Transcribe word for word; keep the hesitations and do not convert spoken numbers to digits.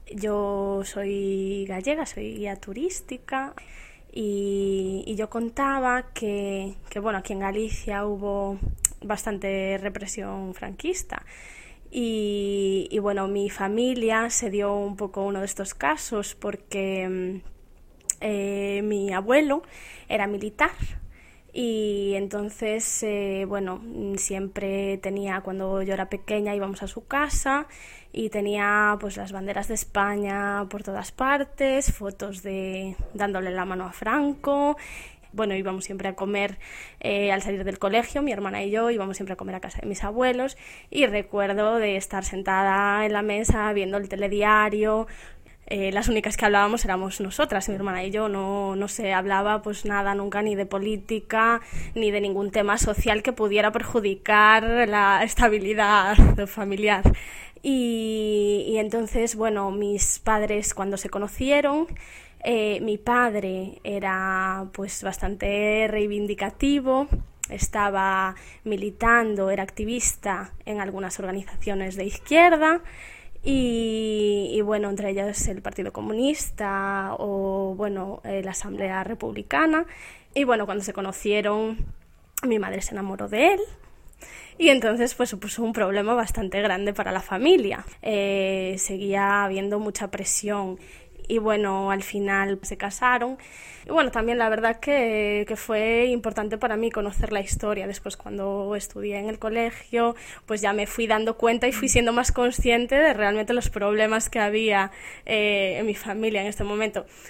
Yo soy gallega, soy guía turística y, y yo contaba que, que, bueno, aquí en Galicia hubo bastante represión franquista y, y, bueno, mi familia se dio un poco uno de estos casos porque eh, mi abuelo era militar y entonces, eh, bueno, siempre tenía, cuando yo era pequeña íbamos a su casa y tenía pues las banderas de España por todas partes, fotos de dándole la mano a Franco. Bueno, íbamos siempre a comer eh, al salir del colegio, mi hermana y yo íbamos siempre a comer a casa de mis abuelos y recuerdo de estar sentada en la mesa viendo el telediario. Eh, las únicas que hablábamos éramos nosotras, mi hermana y yo, no, no se hablaba pues nada nunca ni de política ni de ningún tema social que pudiera perjudicar la estabilidad familiar. Y, y entonces, bueno, mis padres cuando se conocieron, eh, mi padre era pues bastante reivindicativo, estaba militando, era activista en algunas organizaciones de izquierda. Y, y bueno, entre ellas el Partido Comunista o bueno, eh, la Asamblea Republicana. Y bueno, cuando se conocieron, mi madre se enamoró de él. Y entonces pues supuso un problema bastante grande para la familia. Eh, seguía habiendo mucha presión. Y bueno, al final se casaron. Y bueno, también la verdad que, que fue importante para mí conocer la historia. Después, cuando estudié en el colegio, pues ya me fui dando cuenta y fui siendo más consciente de realmente los problemas que había eh, en mi familia en este momento.